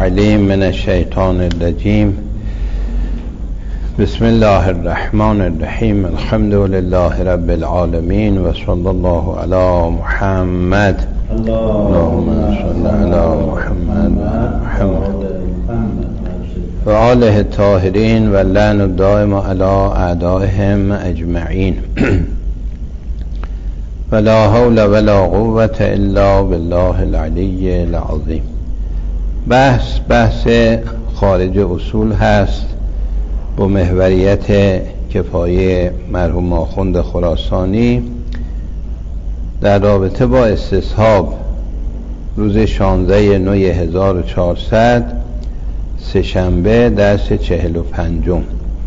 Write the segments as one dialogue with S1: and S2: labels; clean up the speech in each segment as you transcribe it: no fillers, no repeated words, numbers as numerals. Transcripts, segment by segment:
S1: العليم من الشيطان الرجيم. بسم الله الرحمن الرحيم. الحمد لله رب العالمين وصلى الله على محمد. اللهم صل على محمد وآله الطاهرين واللعن الدائم على أعدائهم أجمعين. ولا حول ولا قوة إلا بالله العلي العظيم. بحث خارج اصول هست با محوریت کفایه مرحوم آخوند خراسانی در رابطه با استصحاب روز 16 9 1400 سه‌شنبه درس 45.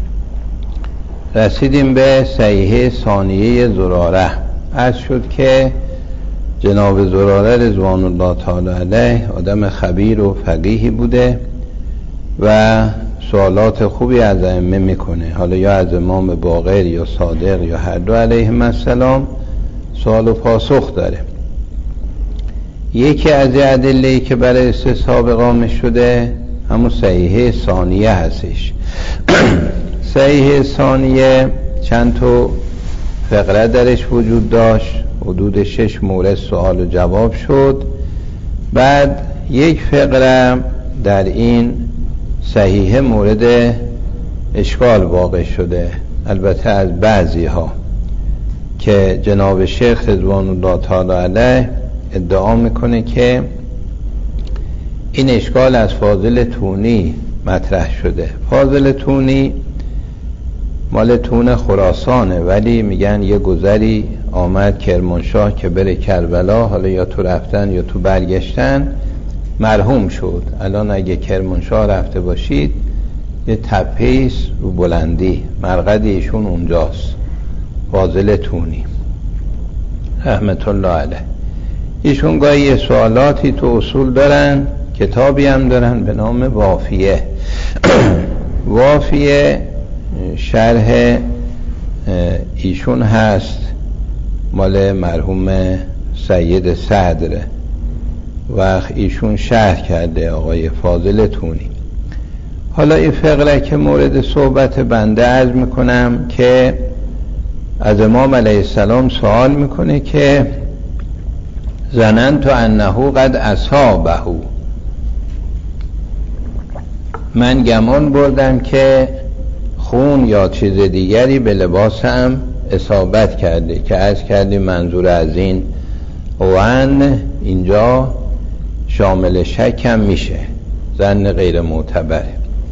S1: رسیدیم به صحیحه ثانیه زراره. عرض شد که جناب زراره رضوان الله تعالی علیه آدم خبیر و فقیهی بوده و سوالات خوبی از ائمه میکنه، حالا یا از امام باقر یا صادق یا هر دو علیهم السلام سوال و پاسخ داره. یکی از ادله‌ای که برای استصحاب اقامه شده همون صحیحه ثانیه هستش. صحیحه ثانیه چند تا فقره درش وجود داشت، حدود 6 مورد سوال و جواب شد. بعد یک فقره در این صحیحه مورد اشکال واقع شده، البته از بعضی ها، که جناب شیخ رضوان الله تعالی علیه ادعا میکنه که این اشکال از فاضل تونی مطرح شده. فاضل تونی مال تون خراسانه، ولی میگن یه گذری آمد کرمانشاه که بره کربلا، حالا یا تو رفتن یا تو برگشتن، مرحوم شد. الان اگه کرمانشاه رفته باشید یه تپه‌ایست رو بلندی، مرقد ایشون اونجاست. فاضل تونی رحمت الله علیه. ایشون گاهی یه سوالاتی تو اصول دارن، کتابی هم دارن به نام وافیه. وافیه شرح ایشون هست، مال مرحوم سید صدر و ایشون شرح کرده آقای فاضل تونی. حالا این فقره که مورد صحبت بنده عرض میکنم که از امام علیه السلام سوال میکنه که ظننت انه قد اصابه، من گمان بردم که خون یا چیز دیگری به لباسم اصابت کرده، که عرض کردیم منظور از این وان اینجا شامل شک هم میشه، ظن غیر معتبره.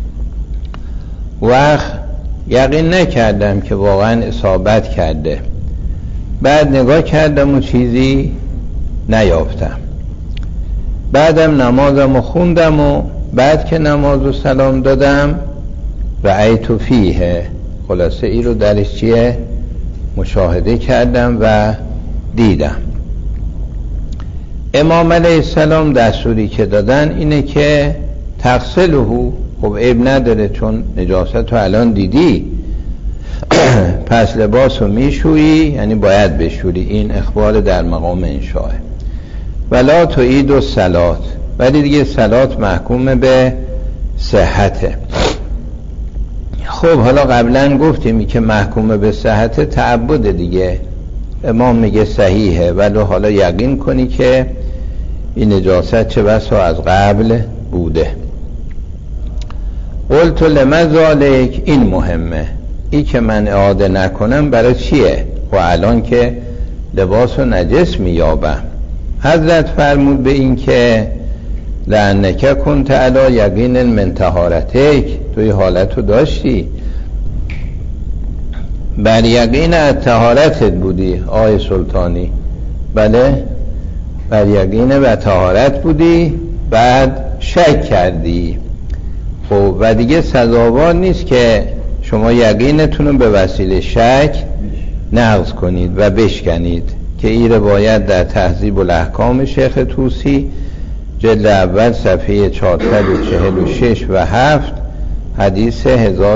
S1: وقت یقین نکردم که واقعا اصابت کرده. بعد نگاه کردم و چیزی نیافتم. بعدم نمازم و خوندم و بعد که نماز و سلام دادم رأیت فیه، خلاصه ای رو درش چیه مشاهده کردم و دیدم. امام علیه السلام دستوری که دادن اینه که تغسله، خب عیب نداره چون نجاست رو الان دیدی، پس لباس رو میشویی، یعنی باید بشوری. این اخبار در مقام انشاء. ولا تعید الصلاة، ولی دیگه صلات محکوم به صحته. خب حالا قبلا گفتیم که محکوم به صحت تعبد دیگه، امام میگه صحیحه، ولی حالا یقین کنی که این نجاست چه بسا از قبل بوده. قلت لما ذالک، این مهمه، این که من اعاده نکنم برای چیه؟ و الان که لباس و نجس میابم. حضرت فرمود به این که لعنک کنت علی یقین من طهارتک، توی حالت رو داشتی بر یقین از طهارتت بودی آقای سلطانی. بله، بر یقین و طهارت بودی، بعد شک کردی. خب و دیگه سزاوار نیست که شما یقینتون رو به وسیله شک نقض کنید و بشکنید، که این روایت در تهذیب الاحکام شیخ طوسی جلد اول صفحه 446 و 7 حدیث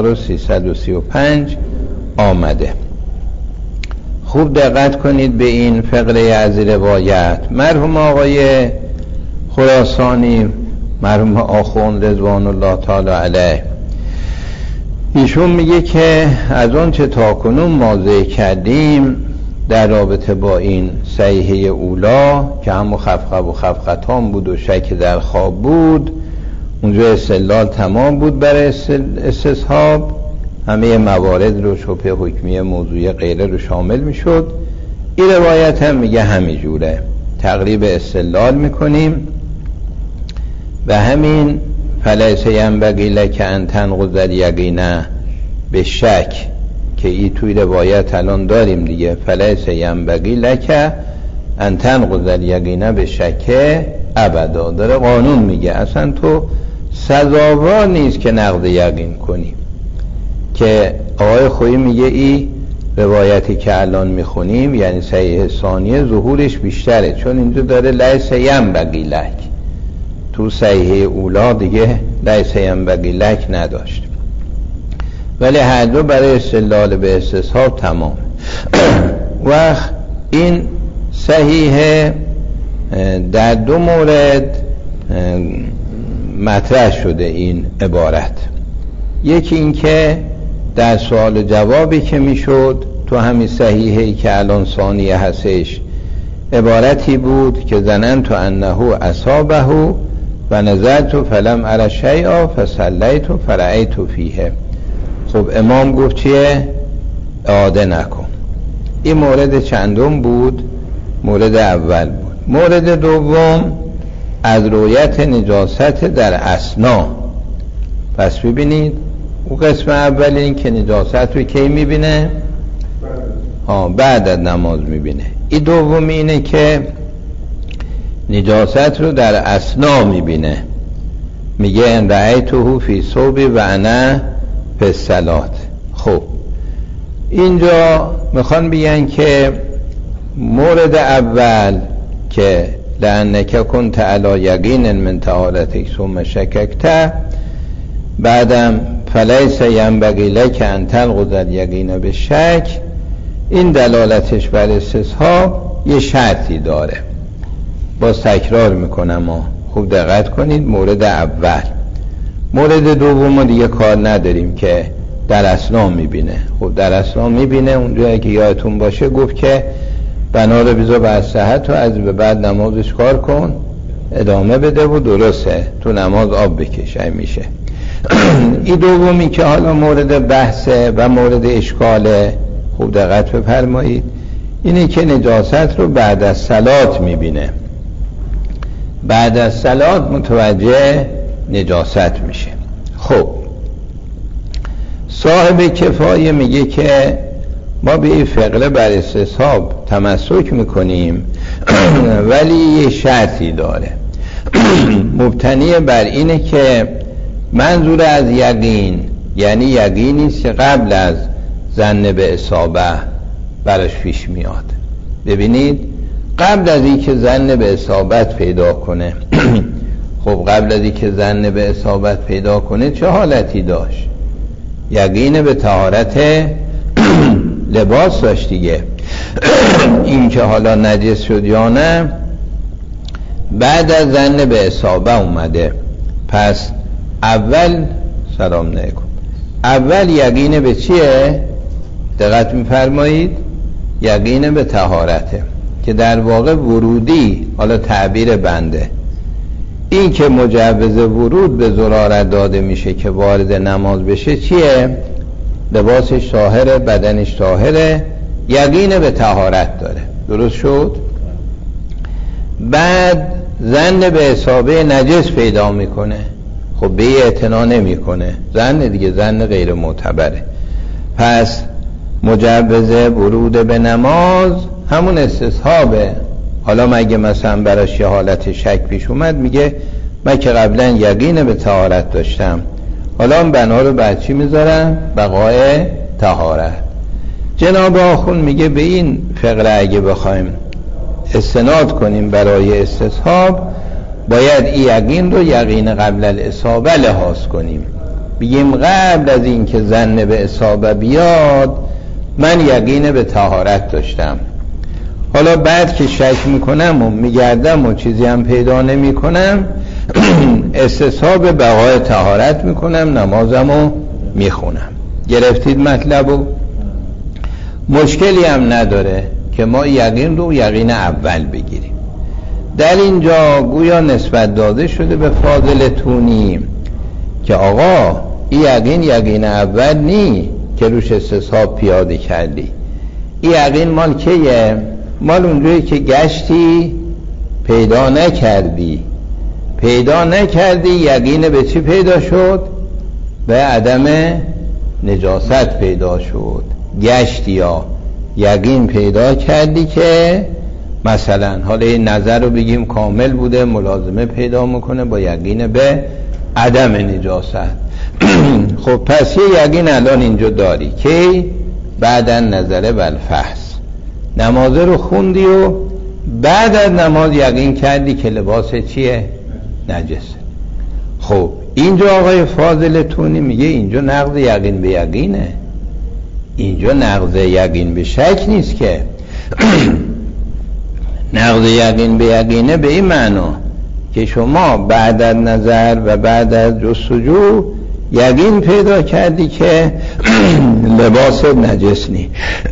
S1: 1335 آمده. خوب دقت کنید به این فقره از روایت. مرحوم آقای خراسانی مرحوم آخوند رضوان الله تعالی علیه، ایشون میگه که از اون چه تاکنون ما ذکر کردیم در رابطه با این صحیحه اولا که هم خفقه و خفقتان بود و شک در خواب بود، اونجا استدلال تمام بود برای استصحاب، همه موارد رو شبه حکمیه موضوعی غیره رو شامل میشد. این روایت هم میگه همین جوره، تقریب استدلال میکنیم و همین فلیس ینبغی لک ان تنقض الیقین به شک که این توی روایت الان داریم دیگه، فلیس ینبغی لک ان تنقض الیقین به شک ابدا، داره قانون میگه اصلا تو سزاوار نیست که نقض یقین کنی. که آقای خویی میگه این روایتی که الان میخونیم یعنی صحیح ثانیه ظهورش بیشتره، چون اینجا داره لیس ینبغی لک، تو صحیح اولا دیگه لیس ینبغی لک نداشت، ولی هر دو برای استدلال به استصحاب تمام. و این صحیح در دو مورد مطرح شده این عبارت. یکی این که در سوال جوابی که میشد تو همین صحیحی که الان ثانیه هستش عبارتی بود که ظننت انه اصابه و نظرت فلم ار شیئا فصلیت فرأیت فیه. خب امام گفت چیه؟ اعاده نکن. این مورد چندم بود؟ مورد اول بود. مورد دوم از رویت نجاست در اثنا. پس ببینید اون قسم اول این که نجاست رو کی میبینه؟ بعد از نماز میبینه. این دوم اینه که نجاست رو در اثنا میبینه، میگه ان رأیته فی صوبی و انا فی الصلاة. خب اینجا میخوان بگن که مورد اول که لأنک کنت علی یقین من طهارتک ثم شککت، بعدم فلیس ینبغی لک ان تنقض الیقین بالشک، این دلالتش بر استصحاب یه شرطی داره. باز تکرار میکنم خوب دقت کنید. مورد اول، مورد دوم دیگه کار نداریم که در اثنا میبینه. خب در اثنا میبینه اونجایی که یادتون باشه گفت که بنا رو بیزا بر صحت و از به بعد نمازش کار کن ادامه بده و درسته تو نماز آب بکش میشه. این دومی که حالا مورد بحثه و مورد اشکاله، خوب دقت بفرمایید، اینه که نجاست رو بعد از صلات میبینه، بعد از صلات متوجه نجاست میشه. خب صاحب کفایه میگه که ما به این فقره بر استصحاب تمسک میکنیم ولی یه شرطی داره. مبتنی بر اینه که منظور از یقین یعنی یقینیست که قبل از ظن به اصابه براش پیش میاد. ببینید قبل از این که ظن به اصابت پیدا کنه خب قبل از این که ظن به اصابت پیدا کنه چه حالتی داشت؟ یقین به طهارت لباس داشت دیگه. این که حالا نجس شد یا نه بعد از ظن به اصابه اومده. پس اول سلام علیکم، اول یقین به چیه؟ دقت میفرمایید، یقین به طهارته که در واقع ورودی، حالا تعبیر بنده، این که مجوز ورود به زرارت داده میشه که وارد نماز بشه چیه؟ لباسش طاهره، بدنش طاهره، یقین به طهارت داره. درست شد؟ بعد ظن به اصابه نجس پیدا میکنه، خب به اعتنا نمیکنه، ظن دیگه ظن غیر معتبره. پس مجوز ورود به نماز همون استصحابه. حالا مگه مثلا براش یه حالت شک پیش اومد، میگه من که قبلا یقین به طهارت داشتم، حالا بنا رو بر چی میذارم؟ بقای طهارت. جناب آخوند میگه به این فقره اگه بخوایم استناد کنیم برای استصحاب باید این یقین رو یقین قبل الاصابه لحاظ کنیم. بگیم قبل از این که ظن به اصابه بیاد من یقین به طهارت داشتم، حالا بعد که شک میکنم و میگردم و چیزی هم پیدا نمی کنم استصحاب بقای طهارت میکنم، نمازمو میخونم. گرفتید مطلبو؟ مشکلی هم نداره که ما یقین رو یقین اول بگیریم. در اینجا گویا نسبت داده شده به فاضل تونی که آقا این یقین اول نی که روش استصحاب پیاده کردی. این یقین مال کیه؟ مال اونجایی که گشتی پیدا نکردی. یقین به چی پیدا شد؟ به عدم نجاست پیدا شد. گشتی یا یقین پیدا کردی که مثلا حالا این نظر رو بگیم کامل بوده، ملازمه پیدا میکنه با یقین به عدم نجاست. خب پس یه یقین الان اینجا داری که بعد نظره بالفحص نمازه رو خوندی و بعد از نماز یقین کردی که لباس چیه؟ نجسه. خب اینجا آقای فاضل تونی میگه اینجا نقض یقین به یقینه، اینجا نقض یقین به شک نیست که نقض یقین به یقینه به این معنا که شما بعد از نظر و بعد از جستجو یقین پیدا کردی که لباس نجس نی.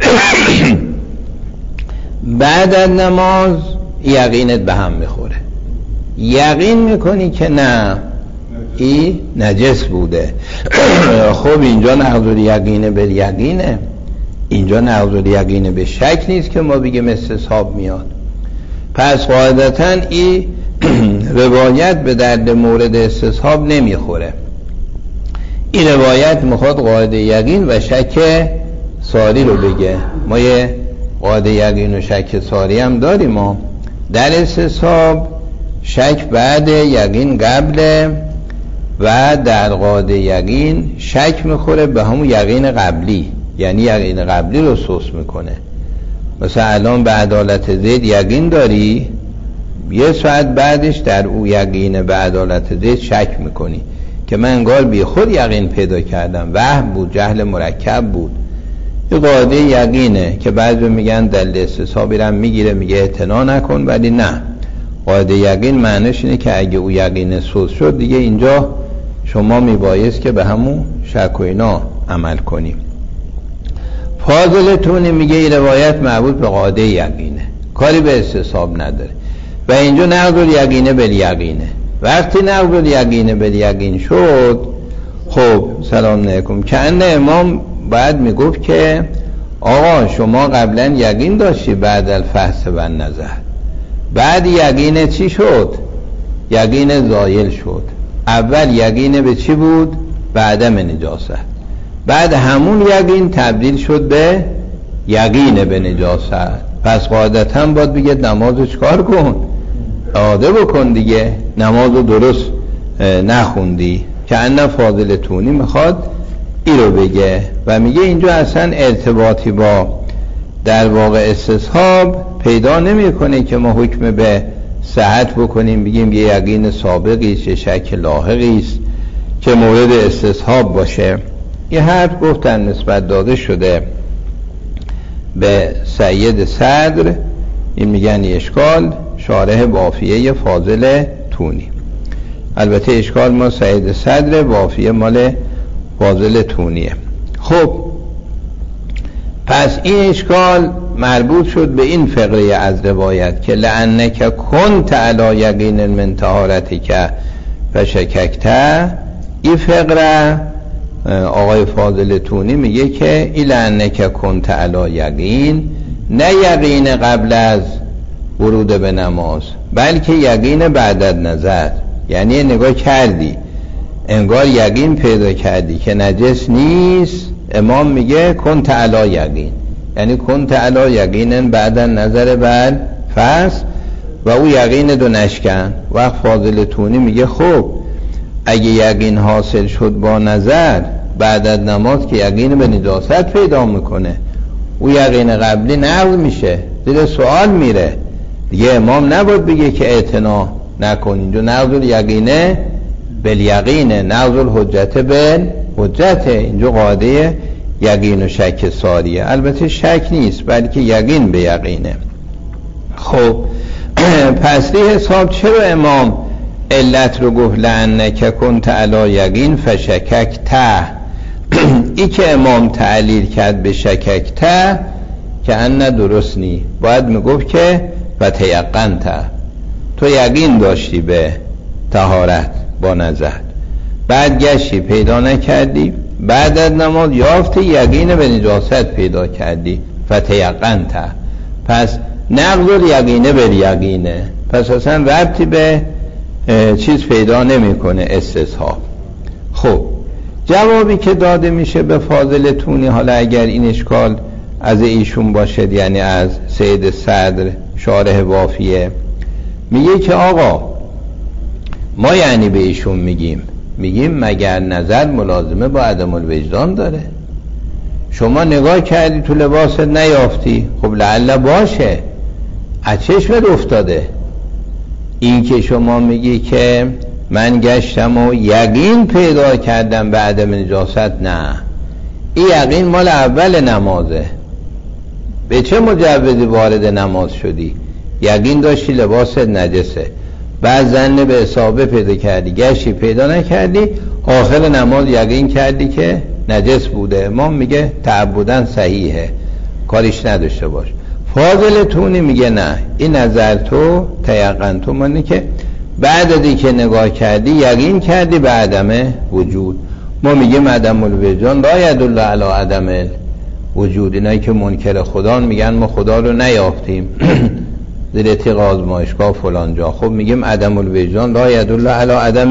S1: بعد از نماز یقینت به هم میخوره، یقین میکنی که نه این نجس بوده. خب اینجا نقض یقینه به یقینه، اینجا نقض یقینه به شک نیست که ما بگیم استصحاب میاد. پس قاعدتا این روایت به درد مورد استصحاب نمیخوره. این روایت میخواد قاعده یقین و شک ساری رو بگه. ما یه قاعده یقین و شک ساری هم داریم. ما در استصحاب شک بعد، یقین قبل، و در قاعده یقین شک میخوره به همون یقین قبلی، یعنی یقین قبلی رو سوس میکنه. مثلا الان به عدالت زید یقین داری، یه ساعت بعدش در او یقین به عدالت زید شک میکنی که من انگار بی خود یقین پیدا کردم، وهم بود، جهل مرکب بود. یه قاعده یقینه که بعضی میگن دلیل استصحابی رو میگیره، میگه اعتنا نکن، ولی نه، قاعده یقین معنیش اینه که اگه او یقین سوز شد دیگه اینجا شما میبایست که به همون شک و اینا عمل کنیم. فاضل تونی میگه این روایت مربوط به قاعده یقینه، کاری به استصحاب نداره و اینجا نقض یقینه بالیقینه. وقتی نقض یقینه بالیقین شد، خب سلام علیکم، کأن امام باید میگفت که آقا شما قبلا یقین داشتی بعد الفحص و نظر، بعد یقین چی شد؟ یقین زایل شد. اول یقین به چی بود؟ به عدم نجاست. بعد همون یقین تبدیل شد به یقین به نجاست. پس قاعدتا باید بگه نمازو چکار کن؟ اعاده بکن دیگه، نمازو درست نخوندی. که ان فاضل تونی میخواد ای رو بگه و میگه اینجا اصلا ارتباطی با در واقع استصحاب پیدا نمی کنه که ما حکم به صحت بکنیم، بگیم یه یقین سابقی است، یه شک لاحقی است که مورد استصحاب باشه. یه حرف گفتن نسبت داده شده به سید صدر، این میگن اشکال شارح بافیه فاضل تونی. البته اشکال ما سید صدر، بافیه مال فاضل تونیه. خب پس این اشکال مربوط شد به این فقره از روایت که لعنک کنت علی یقین من طهارتک فشککت. این فقره آقای فاضل تونی میگه که این لعنک کنت علی یقین، نه یقین قبل از ورود به نماز بلکه یقین بعد از نظر، یعنی نگاه کردی انگار یقین پیدا کردی که نجس نیست. امام میگه کنت علی یقین، یعنی کنت علی یقین بعد نظر بر فصل و او یقین دو نشکن. وقت فاضل تونی میگه خب اگه یقین حاصل شد با نظر بعد از نماز که یقین به نجاست پیدا میکنه، او یقین قبلی نقض میشه، زیر سوال میره دیگه. امام نباید بگه که اعتنا نکن، اینجا نقض یقینه بالیقینه، نقض الحجت بالحجت، اینجا قاعده یقین و شک ساریه. البته شک نیست بلکه یقین به یقینه. خب پس دی حساب چرا امام علت رو گفت لأنک کنت علی یقین فشککت. ای که امام تعلیل کرد به شککت که ان درست نی، باید میگفت که و تیقنت، تو یقین داشتی به طهارت با نظر، بعد گشتی پیدا نکردی، بعد از نماز یافتی یقین به نجاست پیدا کردی فتیقنت. پس نقض الیقینه بالیقینه، پس اصلا ربطی به چیز پیدا نمیکنه استصحاب. خب جوابی که داده میشه به فاضل تونی، حالا اگر این اشکال از ایشون باشد، یعنی از سید صدر شارح وافیه، میگه که آقا ما یعنی به ایشون میگیم مگر نظر ملازمه با عدم الوجدان داره؟ شما نگاه کردی تو لباست نیافتی، خب لعل باشه از چشمت افتاده. این که شما میگی که من گشتم و یقین پیدا کردم به عدم نجاست، نه، این یقین مال اول نمازه. به چه مجوزی وارد نماز شدی؟ یقین داشتی لباست نجسه، بعد ظن به اصابه پیدا کردی، گشتی پیدا نکردی، آخر نماز یقین کردی که نجس بوده. امام میگه تعبداً صحیحه، کاریش نداشته باش. فاضل تونی میگه نه، این نظر تو تیقن تو مانه که بعد از این که نگاه کردی یقین کردی به عدم وجود. ما میگیم عدم الوجدان لا یدل علی عدم وجود. اینایی که منکر خدا میگن ما خدا رو نیافتیم زیر تیغ آزمایشگاه فلان جا، خب میگیم عدم الوجدان لا یدل علی عدم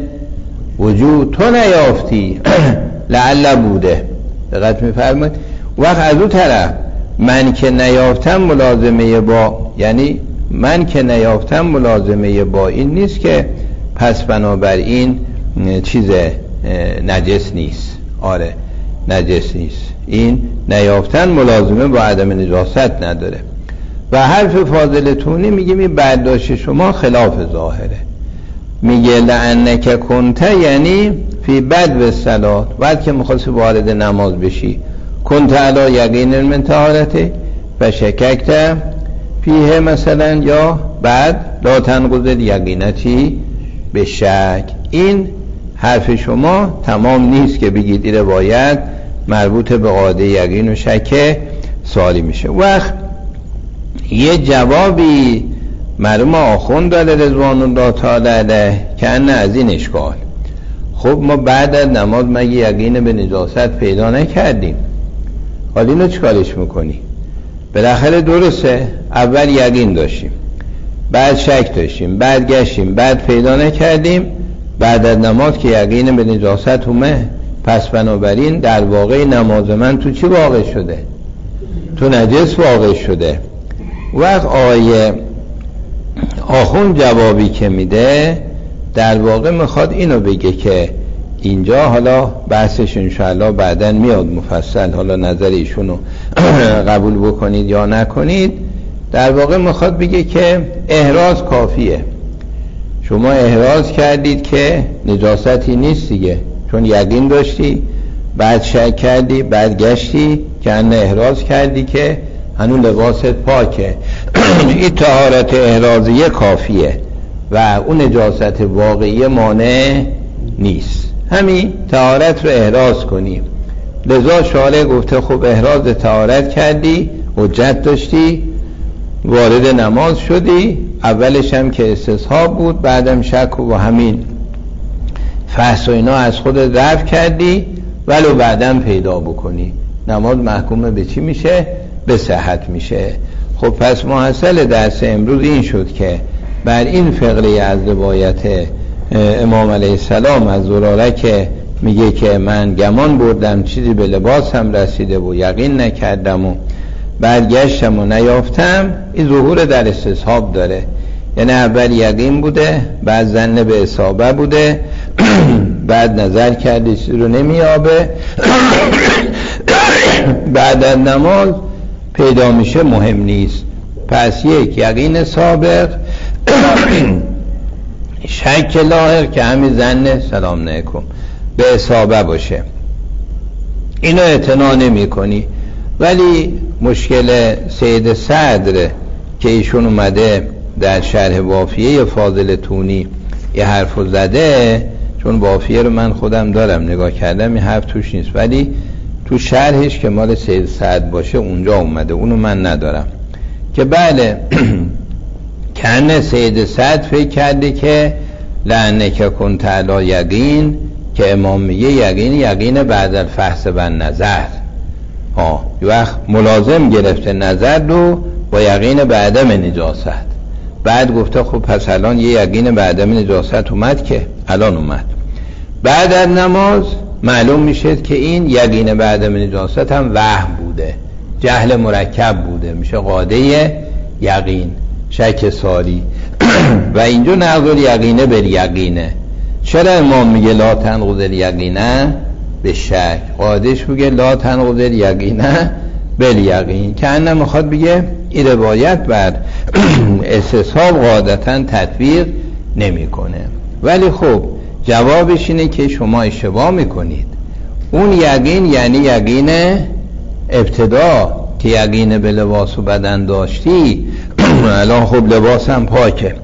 S1: وجود، تو نیافتی لعل بوده. دقت میفرمایید؟ وقت از اون طرف من که نیافتم ملازمه با، یعنی من که نیافتم ملازمه با این نیست که پس بنابراین چیز نجس نیست. آره نجس نیست، این نیافتن ملازمه با عدم نجاست نداره. و حرف فاضل تونی میگه می برداشت شما خلاف ظاهره. میگه لعنک کنت یعنی فی بدو الصلات، بعد که میخواستی وارد نماز بشی، کنت علی یقین من طهارته و شککت فیه مثلا، یا بعد لا تنقض یقینتی به شک. این حرف شما تمام نیست که بگید این روایت مربوط به قاعده یقین و شک سوالی میشه. وقت یه جوابی مرحوم آخوند داده رضوان الله تعالی علیه که نه از این اشکال. خب ما بعد از نماز مگه یقین به نجاست پیدا نکردیم؟ حالا اینو چیکارش میکنی؟ بالاخره درسته اول یقین داشتیم، بعد شک داشتیم، بعد گشتیم، بعد پیدا نکردیم، بعد از نماز که یقین به نجاست اومه، پس بنابراین در واقع نماز من تو چی واقع شده؟ تو نجس واقع شده. وقت آیه آخون جوابی که میده در واقع میخواد اینو بگه که اینجا، حالا بحثش انشاءالله بعداً میاد مفصل، حالا نظر ایشونو قبول بکنید یا نکنید، در واقع میخواد بگه که احراز کافیه. شما احراز کردید که نجاستی نیست دیگه، چون یقین داشتی، بعد شک کردی، بعد گشتی که انه احراز کردی که هنون لباست پاکه. این طهارت احرازیه کافیه و اون نجاست واقعی مانع نیست. همین طهارت رو احراز کنیم. لذا شارع گفته خب احراز طهارت کردی، حجت داشتی، وارد نماز شدی، اولش هم که استصحاب بود، بعدم شک و همین فحص و اینا از خود رفع کردی، ولو بعدم پیدا بکنی، نماز محکوم به چی میشه؟ به صحت میشه. خب پس محصل درس امروز این شد که بر این فقره از روایت امام علیه السلام از زراره که میگه که من گمان بردم چیزی به لباسم رسیده و یقین نکردم و برگشتم و نیافتم، این ظهور در استصحاب داره. یعنی اول یقین بوده، بعد ظن به اصابه بوده، بعد نظر کرده چیزی رو نمیابه، بعد از نماز پیدا میشه، مهم نیست. پس یک یقین سابق، شک لاحق که همین ظن سلام علیکم به اصابه باشه، اینو اعتنا نمی کنی. ولی مشکل سید صدر که ایشون اومده در شرح وافیه فاضل تونی یه حرفو زده، چون بافیه رو من خودم دارم نگاه کردم، این حرف توش نیست، ولی تو شرحش که مال سید سعد باشه اونجا اومده، اونو من ندارم، که بله کنه سید سعد فکر کرده که لعنک کنت علی یقین، که امام میگه یقین بعد الفحص و نظر، یه وقت ملازم گرفته نظر رو با یقین بعدم نجاست. بعد گفته خب پس الان یه یقین بعدم نجاست اومد، که الان اومد بعد از نماز معلوم میشه که این یقین بعدم نجاست هم وهم بوده، جهل مرکب بوده، میشه قاعده یقین، شک ساری. و اینجا نقض یقینه بر یقینه. چرا امام میگه لا تنقض الیقینه به شک؟ قاعدش میگه لا تنقض الیقینه بل یقین، که انه میخواد بگه این روایت بر استصحاب قاعدتا تطبیق نمیکنه. ولی خب جوابش اینه که شما اشتباه میکنید. اون یقین یعنی یقین ابتدا، که یقین به لباس و بدن داشتی الان خب لباسم پاکه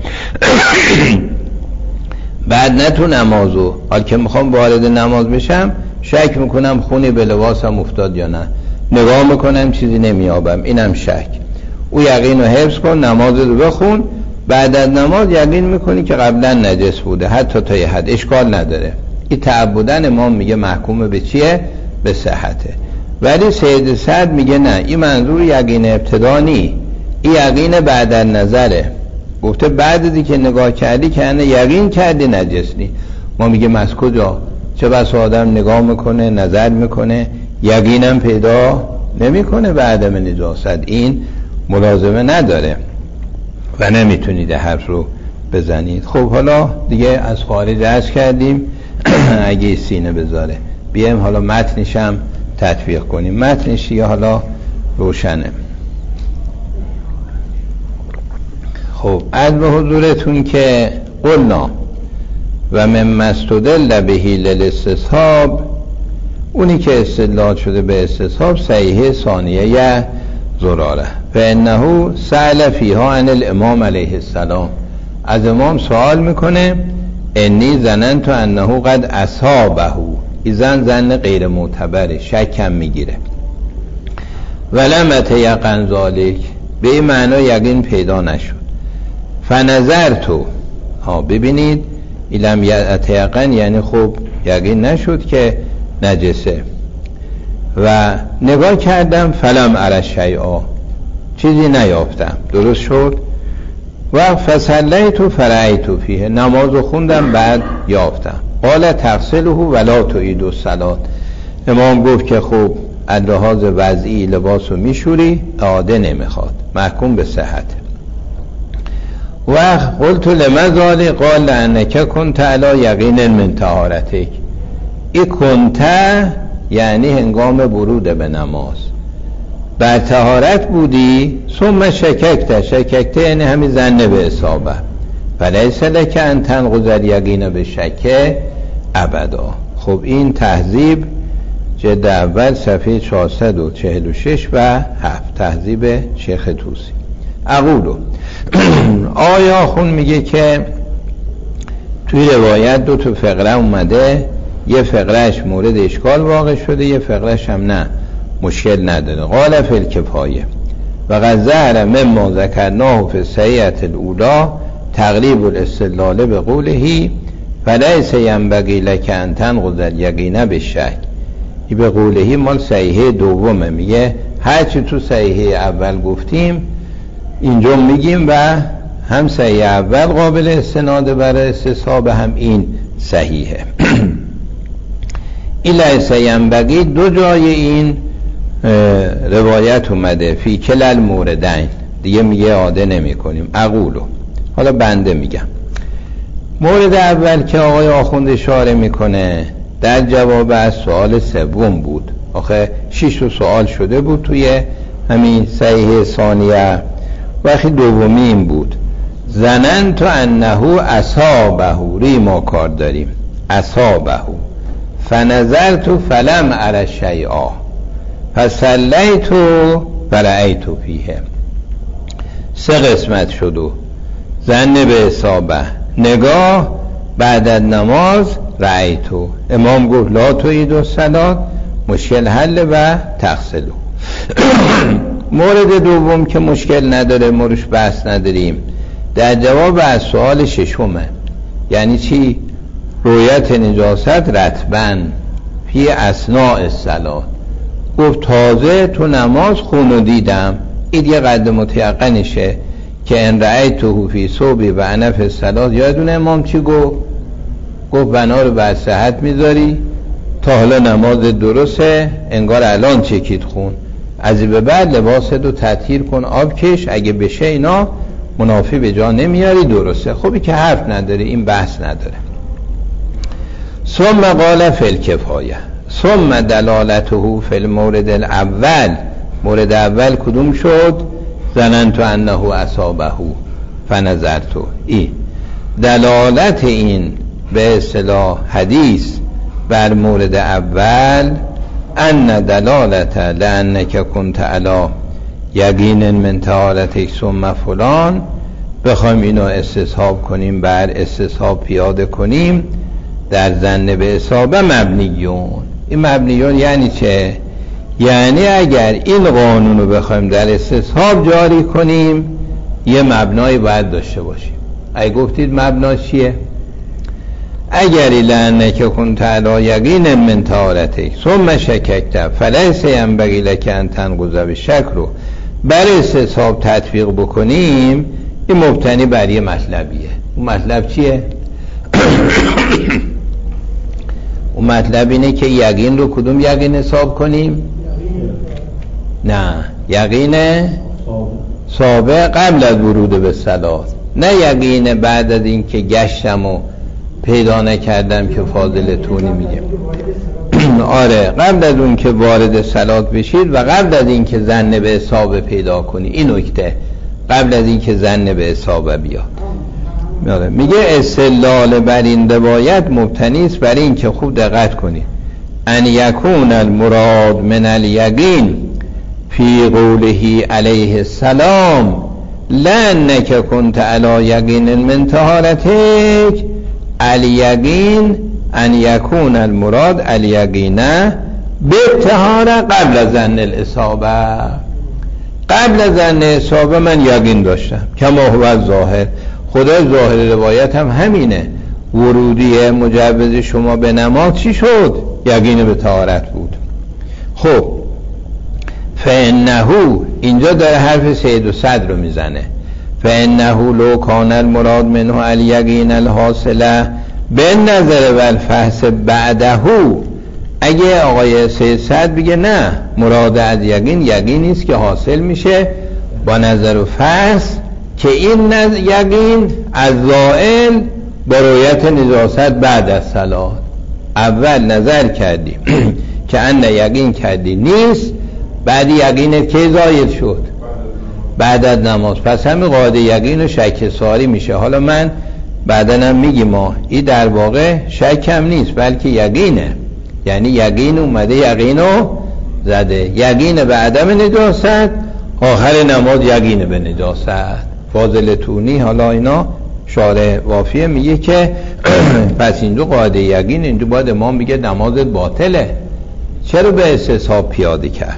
S1: بعد نه تو نمازو، حال که میخوام وارد نماز بشم شک میکنم خونی به لباسم افتاد یا نه، نگاه میکنم چیزی نمیابم، اینم شک. او یقین رو حفظ کن، نماز رو بخون، بعد از نماز یقین میکنی که قبلا نجس بوده، حتی تا یه حد اشکال نداره. این تعبدن امام میگه محکوم به چیه؟ به صحته. ولی سید سعد میگه نه، این منظور یقین ابتدا نی، این یقین بعد از نظره. گفته بعد از که نگاه کردی که انه یقین کردی نجس نی. ما میگه از کجا؟ چه بس آدم نگاه میکنه، نظر میکنه، یقینم پیدا نمیکنه به عدم نجاست، این ملازمه نداره و نمیتونید حرف رو بزنید. خب حالا دیگه از خارج عرض کردیم اگه سینه بذاره بیایم حالا متنشم تطبیق کنیم. متنش دیگه حالا روشنه. خب از به حضورتون که قلنا و من مستدل بهی للاستصحاب، اونی که استدلال شده به استصحاب صحیح ثانیه زراره، فانه سأل فیها عن الامام علیه السلام، از امام سوال میکنه انی ظننت انه قد اصابه، ایزن زن غیر معتبره، شکم میگیره، ولم اتیقن ذالک، به این معنی یقین پیدا نشد. فنظرتو، ببینید ایلم اتیقن یعنی خب یقین نشد که نجسه، و نگاه کردم فلم اره شیئا، چیزی نیافتم، درست شد. و فصلیت فرعیت فیه، نمازو خوندم بعد یافتم. قال تغسله ولا تعید الصلاة، امام گفت که خب از لحاظ وضعی لباسو میشوری، اعاده نمیخواد، محکوم به صحت. و قلت لماذا؟ قال لانک کنت علی یقین من طهارتک، این کنت یعنی هنگام ورود به نماز بر طهارت بودی، ثم شککت یعنی همین ظن به اصابه، فلیس لک ان تنقض الیقین به شک ابدا. خب این تهذیب جلد اول صفحه 446 و 7 تهذیب شیخ طوسی. اقولو آیا خون میگه که توی روایت دو تا فقره اومده، یه فقرهش مورد اشکال واقع شده، یه فقرهش هم نه مشکل نداره. قال فی الکفایه و قد ظهر مما ذکرناه فی الصحیحة الاولی تقریب الاستدلال به قوله فلیس ینبغی لک ان تنقض الیقین بالشک. این به قوله مال صحیحه دومه، میگه هرچی تو صحیحه اول گفتیم اینجا میگیم و هم صحیح اول قابل استناد برای استصحاب، هم این صحیحه. این لیس ینبغی دو جای این روایت اومده فی کل موردین، دیگه میگه عاده نمی کنیم. اقولو، حالا بنده میگم مورد اول که آقای آخوند اشاره میکنه در جواب از سوال سوم بود، آخه 6 سوال شده بود توی همین صحیح ثانیه، وقتی دومی این بود ظننت انه اصابه، ری ما کار داریم، اصابه فنظرت فلم اره شیئا فصلیت فرعیت فیه. 3 قسمت شد و ظن به اصابه، نگاه بعد از نماز رأیتو. امام گفت لا تعید الصلاة، مشکل حل و تغسلو. مورد دوم که مشکل نداره، موردش بحث نداریم، در جواب از سوال ششمه. یعنی چی؟ رویت نجاست رطباً فی اثناء الصلاة. گفت تازه تو نماز خونو دیدم. این یه قد متیقنشه که ان رأیته فی ثوبی و انا فی الصلاة. یادون امام چی گفت؟ گفت بنا رو بر صحت میذاری، تا حالا نماز درسته، انگار الان چکید خون، از این به بعد لباست رو تطهیر کن، آب کش، اگه بشه اینا منافی به جا نمیاری، درسته. خبی که حرف نداره، این بحث نداره. ثم قال فی الکفایه ثم دلالته فی المورد الاول. مورد اول کدوم شد؟ ظننت انه اصابه فنظرت. این دلالت این به اصطلاح حدیث بر مورد اول، ان دلالت لانک کنت علی یقین من طهارتک ثم فلان، بخوایم اینو استصحاب کنیم، بر استصحاب پیاده کنیم، در ظن به اصابه مبنیون. این مبنیون یعنی چه؟ یعنی اگر این قانون رو بخوایم در استصحاب جاری کنیم، یه مبنایی باید داشته باشیم. اگه گفتید مبنا چیه؟ اگر لانک کنت علی یقین من طهارتک ثم شککت فلیس ینبغی لک ان تنقض بالشک رو بر استصحاب تطبیق بکنیم، این مبتنی بر یه مطلبیه. اون مطلب چیه؟ اون مطلب اینه که یقین رو کدوم یقین حساب کنیم؟ نه، یقین سابق قبل از ورود به صلاة، نه یقین بعد از این که گشتم و پیدا نکردم که فاضل تونی میگه. آره، قبل از اون که وارد صلات بشید و قبل از این که ظن به اصابه پیدا کنی. این نکته قبل از این که ظن به اصابه بیاد. میگه استدلال بر این روایت مبتنی است بر این که خوب دقت کنید، ان یکون المراد من الیقین فی قوله علیه السلام لانک کنت علی یقین من طهارتک، الیقین ان یکون المراد الیقینه بالطهاره قبل از ظن الاصابه. قبل از ظن اصابه من یقین داشتم، کما هو ظاهر. خدا ظاهر روایت هم همینه. ورودی مجوز شما به نماز چی شد؟ یقین به طهارت بود. خب فانه، اینجا داره حرف سید و صدر رو میزنه، فانه لو کان المراد منه الیقین الحاصله بالنظر والفحص بعده. اگه آقای سید صدر بگه نه، مراد از یقین یقینی است که حاصل میشه با نظر و فحص، که این یقین از زائل با رویت نجاست بعد از صلات. اول نظر کردی که ان یقین کردی نیست، بعد یقینت که زائل شد بعد از نماز، پس همین قاعده یقین و شک ساری میشه. حالا من بعدنم میگی ما این در واقع شک هم نیست بلکه یقینه، یعنی یقین اومده یقینو زده، یقین به عدم نجاست، آخر نماز یقین به نجاست. فاضل تونی حالا اینا شارع وافیه میگه که پس این دو قاعده یقین، این دو باید امام میگه نمازت باطله، چرا به استصحاب پیاده کرد؟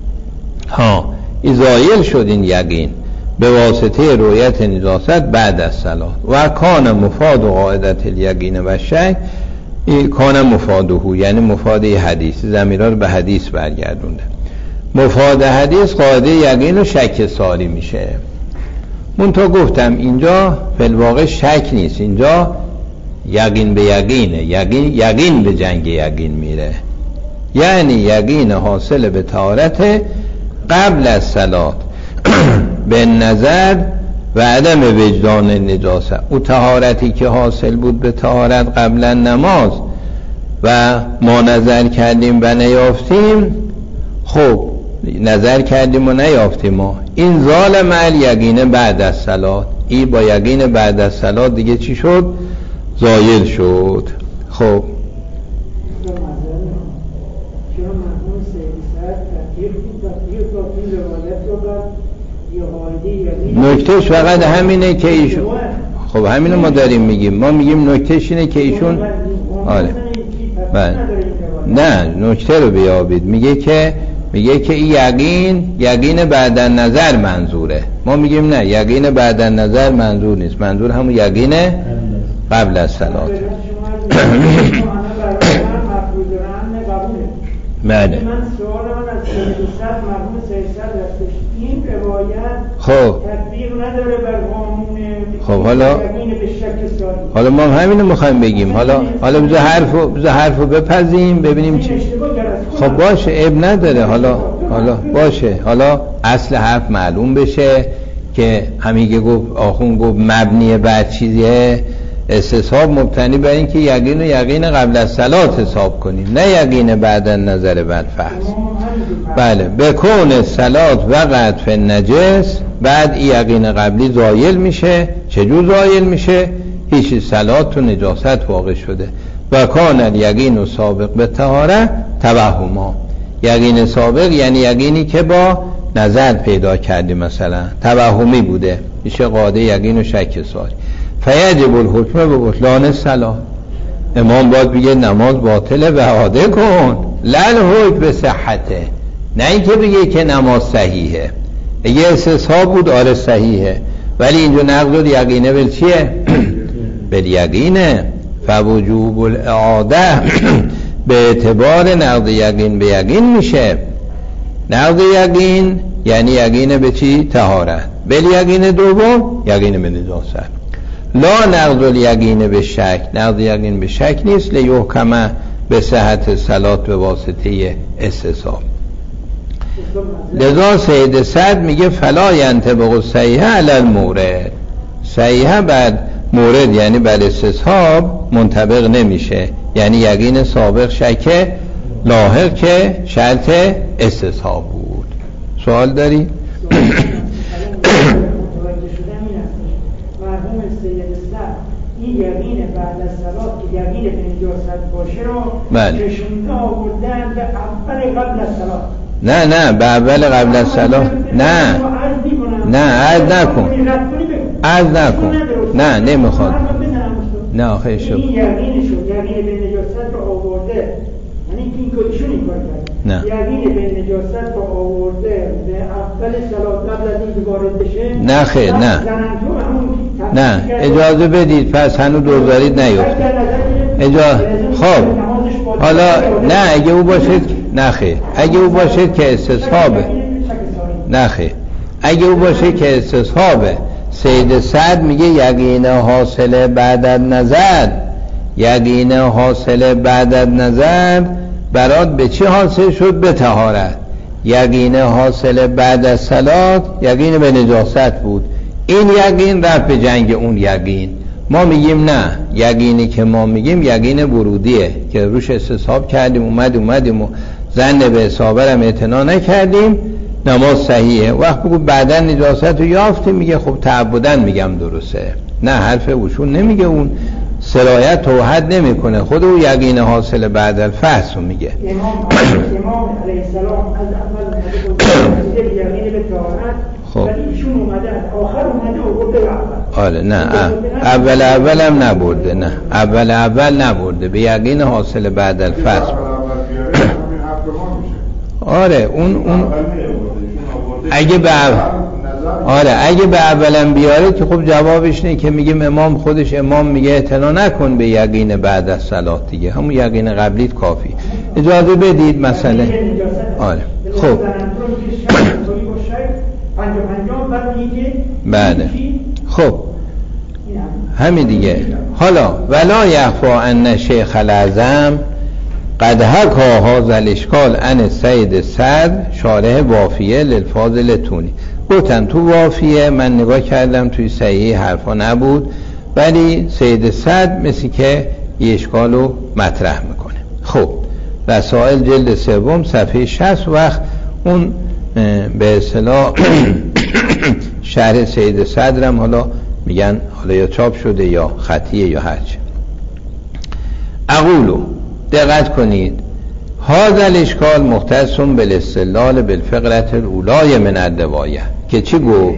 S1: زایل شد این یقین به واسطه رویت نجاست بعد از صلات. و کان مفاد و قاعدت الیقین و شک، کان مفاده، یعنی مفاده حدیث، ضمیرها رو به حدیث برگردونده. مفاد حدیث قاعده یقین و شک ساری میشه. منتها گفتم اینجا فی‌الواقع شک نیست، اینجا یقین به یقینه، یقین به جنگ یقین میره، یعنی یقین حاصل به طهارت قبل از صلات به نظر و عدم وجدان نجاست. او طهارتی که حاصل بود به طهارت قبل نماز و ما نظر کردیم و نیافتیم، خب نظر کردیم و نیافتیم ما، این زال مع یقین بعد از صلات، این با یقین بعد از صلات دیگه چی شد؟ زایل شد. خب نکتهش فقط همینه که ایشون خب همینو ما داریم میگیم. ما میگیم نکتهش اینه که ایشون آره بله نه نکته رو بیابید. میگه که این یقین بعد نظر منظوره. ما میگیم نه، یقین بعد نظر منظور نیست، منظور همون یقین قبل از صلات. بله.
S2: من سوال من از 300 مرحوم 300 هستش. این روایت
S1: خب
S2: تطبیق نداره بر قانون.
S1: خب حالا ما همینو میخوایم بگیم. حالا بذار حرفو بپذیم ببینیم چی. خب باشه عیب نداره. حالا باشه. حالا اصل حرف معلوم بشه که همیگه گفت آخون گفت مبنی بر چیزیه، استصحاب مبتنی بر این که یقین قبل از صلات حساب کنیم، نه یقین بعد نظر بر فرض. بله بکون صلات وقت فی النجس، بعد این یقین قبلی زایل میشه. چجور زایل میشه؟ هیچ صلات تو نجاست واقع شده. و کان الیقین سابق به طهاره توهما. یقین سابق یعنی یقینی که با نظر پیدا کردی، مثلا توهمی بوده، میشه قاعده یقین و شک ساری. فیجب الحکم به بطلان الصلاة. امام باید بگه نماز باطله و اعاده کن، لل حکم به صحته، نه اینکه بگه که نماز صحیحه. اگه استصحاب بود آره صحیحه، ولی اینجا نقض الیقینه بل چیه؟ بل یقینه. فوجوب الاعاده به اعتبار نقض یقین به یقین میشه. نقض یقین یعنی یقین به چی؟ طهارت. بل یقین دوم یقین به نجاست. لا نقض الیقین به شک، نقض یقین به شک نیست. لیحکم به صحت صلات به واسطه استصحاب. لذا سید صدر میگه فلا ینطبق الصحیح علی المورد. صحیح بعد مورد یعنی بر استصحاب منطبق نمیشه، یعنی یقین سابق شک لاحق که شرط استصحاب بود. سوال داری؟
S2: این یقین بعد از صلات که یقین به نجاست باشه رو کشونده آوردن به اول قبل از صلات.
S1: نه به اول قبل از صلات نه عرض نکن نه نمیخواد. نه آخه شد
S2: این یقین به نجاست رو آورده، یعنی که این کدشون این کار کرد.
S1: نه
S2: یقین به نجاست رو آورده به اول صلات قبل از این وارد بشه.
S1: نه خیر نه اجازه بدید، پس هنوز دوزارید نیفت خب حالا نه اگه او باشد نه خیر، اگه او باشد که استصحابه، نه خیر اگه او باشه که استصحابه. سید صدر میگه یقین حاصل بعد از نظر، یقین حاصل بعد از نظر برات به چی حاصل شد؟ به طهارت. یقین حاصل بعد از صلات یقین به نجاست بود. این یقین رفت به جنگ اون یقین. ما میگیم نه، یقینی که ما میگیم یقین ورودیه که روش استصحاب کردیم اومدیم و ظن به اصابه هم اعتنا نکردیم، نماز صحیحه. وقت بگو بعدن نجاست رو یافتیم، میگه خب تعبدن میگم درسته. نه حرف اوشون نمیگه، اون سرایت توحد نمیکنه، خود او یقین حاصل بعد الفحص رو میگه.
S2: امام علیه السلام از اول یقین به طهارت، ولی ایشون اومده آخر اومده آورده اول.
S1: آره نه اول هم نبرده، نه اول نبرده، به یقین حاصل بعد الفحص. آره اون اگه به اولم بیاره که خب جوابش نه که میگیم امام خودش امام میگه اعتنا نکن به یقین بعد از صلات دیگه، همون یقین قبلیت کافی. اجازه بدید مسئله. آره خب بله خب همین دیگه. حالا ولا یخفا ان شیخ الاعظم قد حکا هذا الاشکال عن سید صدر شارح وافیه للفاضل تونی. گفتن تو وافیه من نگاه کردم توی صحیح حرفا نبود، ولی سید صدر مثل که یه اشکال رو مطرح میکنه. خب رسائل جلد 3 صفحه 60 وقت اون به اصطلاح شرح سید صدرم حالا میگن حالا یا چاپ شده یا خطیه یا هرچه. اقولو دقت کنید، هذا الاشکال مختص بالاستدلال بالفقرة الاولای من الروایه، که چی گفت؟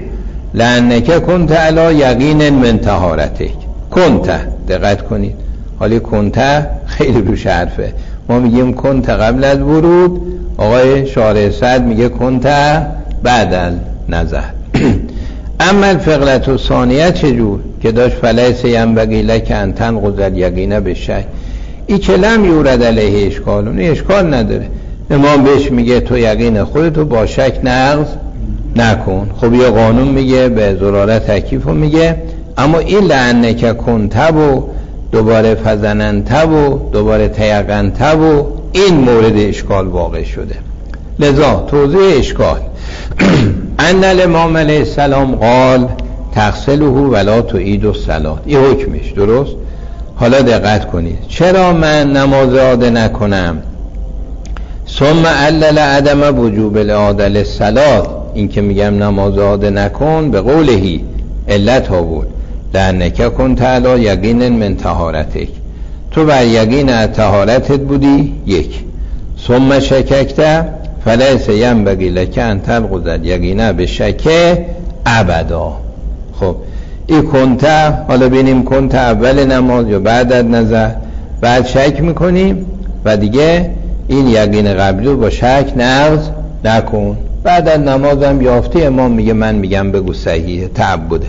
S1: لأنک کنت علی یقین من طهارتک. کنت، دقت کنید، حالی کنت خیلی روش حرفه. ما میگیم کنت قبل از ورود، آقای شارح سعد میگه کنت بعد نظر. اما الفقرة الثانیه چجور که داشت فلیس ینبغی لک ان تنقض الیقین بالشک، این که لم یورد علیه اشکال، اون اشکال نداره. امام بهش میگه تو یقین خودتو با شک نقض نکن. خب یه قانون میگه به ضرورت تکیف رو میگه، اما این لعنک کنتب و دوباره فزننتب و دوباره تیقنتب و این مورد اشکال واقع شده. لذا توضیح اشکال ان الامام علیه السلام قال تغسله ولا تعید الصلاة، این حکمش درست. حالا دقت کنید، چرا من نماز عاده نکنم؟ ثم علل عدم وجوب الاعاده للصلاة، این که میگم نماز عاده نکن به قولهی علت آورد لأنک کنت علی یقین من طهارتک، تو بر یقین از طهارتت بودی. یک. ثم شککت فلیس ینبغی لک ان تنقض الیقین بالشک ابدا. خب این کنت، حالا ببینیم کنت اول نماز یا بعد از نظر، بعد شک میکنیم و دیگه این یقین قبلی رو با شک نقض نکن. بعد از نماز هم یافته، امام میگه من میگم بگو صحیحه تعبده.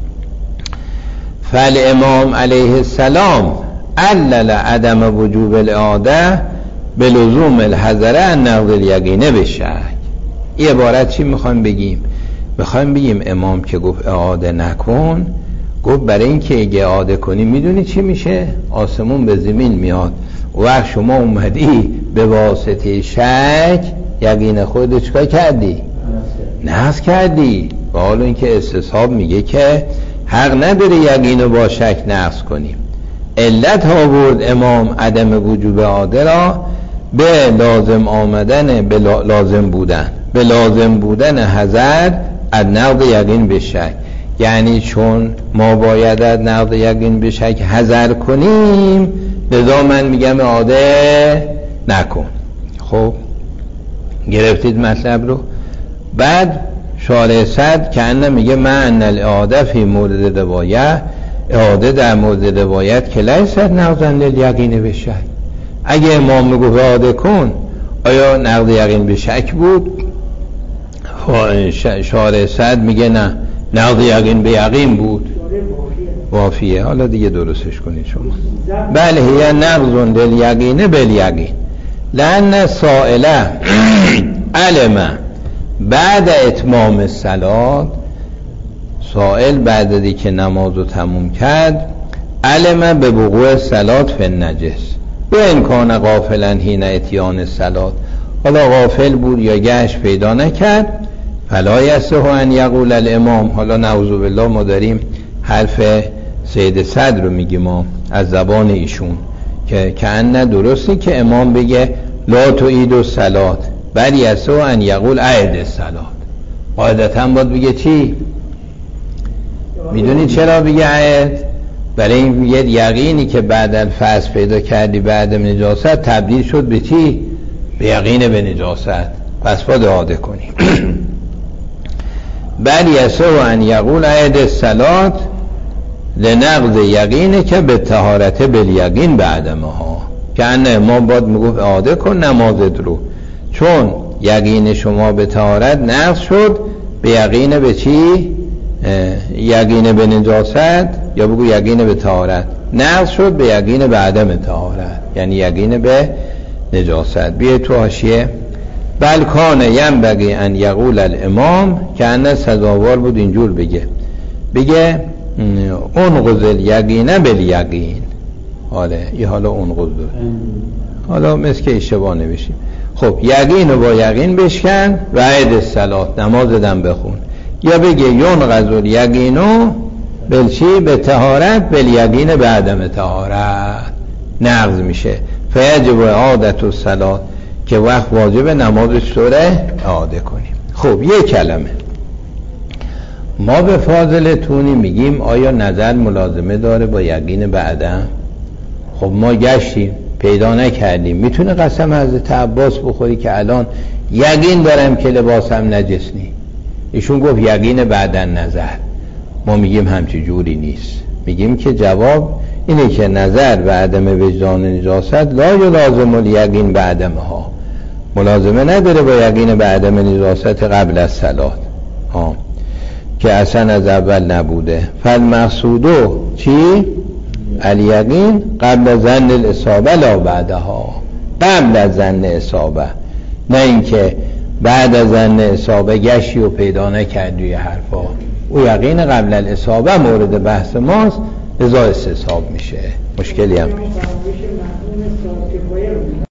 S1: فالامام علیه السلام علل عدم وجوب الاعاده بلزوم الحذر ان نقض الیقین بالشک. این عبارت چی میخوایم بگیم؟ میخوایم بگیم امام که گفت اعاده نکن، گفت برای این که اگه اعاده کنی میدونی چی میشه؟ آسمون به زمین میاد. وقت شما اومدی به واسطه شک یقین خودت چکار کردی؟ نقض کردی. و حالا این که استصحاب میگه که حق نداره یقین رو با شک نقض کنیم. علت آورد امام عدم وجوب اعاده را به لازم آمدن، به لازم بودن، به لازم بودن حذر از نقض یقین به شک. یعنی چون ما باید از نقض یقین به شک حذر کنیم، لذا من میگم اعاده نکن. خب گرفتید مطلب رو؟ بعد شارح سعد که انه میگه من الاعاده فی مورد روایت، اعاده در مورد روایت که لیست نقضا لیقین به شک. اگه امام میگه اعاده کن، آیا نقض یقین به شک بود؟ شارح سعد میگه نه، نقض یقین به یقین بود. وافیه. حالا دیگه درستش کنید شما. بله هی نقض لیقین بالیقین لأن سائله علم بعد اتمام الصلاة، سائل بعد از که نماز رو تموم کرد، علم به وقوع الصلاة فی النجس و ان کان غافلا حین اتیان الصلاة، حالا غافل بود یا گشت پیدا نکرد، فلا یصح ان یقول الامام. حالا نعوذ بالله ما داریم حرف سید صدر رو میگیم ما از زبان ایشون که کأنه درستی که امام بگه لا تعید الصلاة، بل یصح ان یقول اعد الصلاة. قاعدتا باید بگه چی؟ میدونی چرا بگه اعد؟ برای این یقینی که بعد الفحص پیدا کردی بعد نجاست تبدیل شد به چی؟ به یقین به نجاست، پس باید اعاده کنی. بل یصح ان یقول اعد الصلاة لنقض یقینه که به طهارت بالیقین بعدمها، که انه ما باید میگفت اعاده کن نمازت رو، چون یقین شما به طهارت نقض شد به یقین به چی؟ یقین به نجاست، یا بگو یقین به طهارت نقض شد به یقین به عدم طهارت، یعنی یقین به نجاست. بیه تو حاشیه بل کان ینبغی ان یقول الامام، که انه سزاوار بود اینجور بگه انقض الیقین بالیقین. حالا انقض داره، حالا مثل که اشتباه نبشیم. خب یقین رو با یقین بشکن و عید الصلاة، نماز دم بخون. یا بگه ینقض الیقینو بلچی به طهارت بالیقین به عدم طهارت نقض میشه، فیجب اعادة الصلاة، که وقت واجب نماز چطوره؟ اعاده کنیم. خب یک کلمه ما به فاضل تونی میگیم آیا نظر ملازمه داره با یقین به عدم؟ خب ما گشتیم پیدا نکردیم. میتونه قسم حضرت عباس بخوری که الان یقین دارم که لباسم نجس نی، ایشون گفت یقین بعداً نظر. ما میگیم همچی جوری نیست، میگیم که جواب اینه که نظر به عدم وجدان نجاست لا یلازم الیقین بعدم ها، ملازمه نداره با یقین به عدم نجاست قبل از صلات که اصلا از اول نبوده. فالمقصودو چی؟ الیقین قبل ظن الاصابه لا بعدها، قبل از ظن اصابه، نه اینکه بعد از ظن اصابه گشی و پیدا نکردی یه حرفا. او یقین قبل الاصابه مورد بحث ماست، ازا استصحاب میشه. مشکلی هم